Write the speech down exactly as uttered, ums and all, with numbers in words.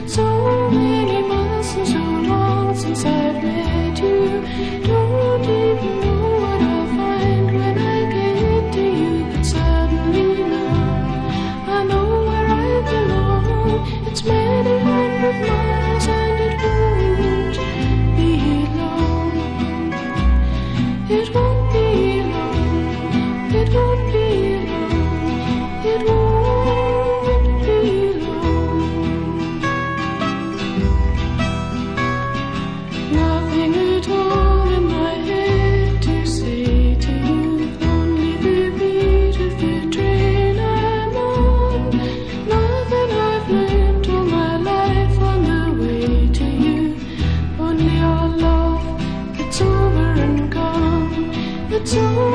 so many months and so long since I've met you. Don't even know what I'll find when I get to you. But suddenly now I know where I belong. It's many hundred miles and it won't be long. It won't be long. It won't be long. It won't be long. Nothing at all in my head to say to you. Only the beat of the train I'm on. Nothing I've learned all my life on the way to you. Only our love, it's over and gone. It's over.